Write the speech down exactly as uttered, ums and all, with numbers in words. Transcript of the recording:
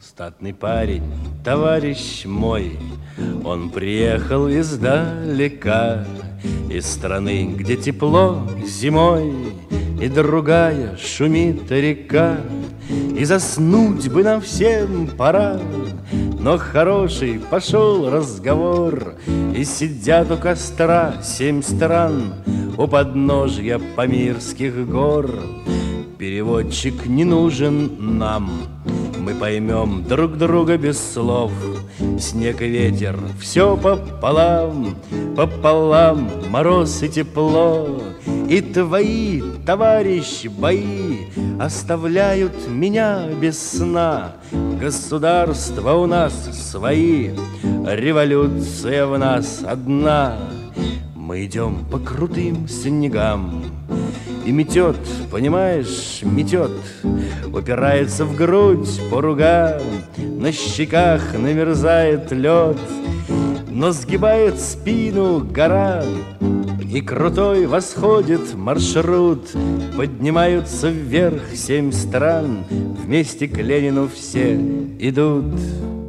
Статный парень, товарищ мой, он приехал издалека, из страны, где тепло зимой и другая шумит река. И заснуть бы нам всем пора, но хороший пошел разговор, и сидят у костра семь стран у подножья Памирских гор. Переводчик не нужен нам, мы поймем друг друга без слов. Снег и ветер, все пополам, пополам, мороз и тепло. И твои, товарищ, бои оставляют меня без сна. Государства у нас свои, революция в нас одна. Мы идем по крутым снегам, и метет, понимаешь, метет, упирается в грудь по ругам, на щеках намерзает лед, но сгибает спину гора, и крутой восходит маршрут. Поднимаются вверх семь стран, вместе к Ленину все идут.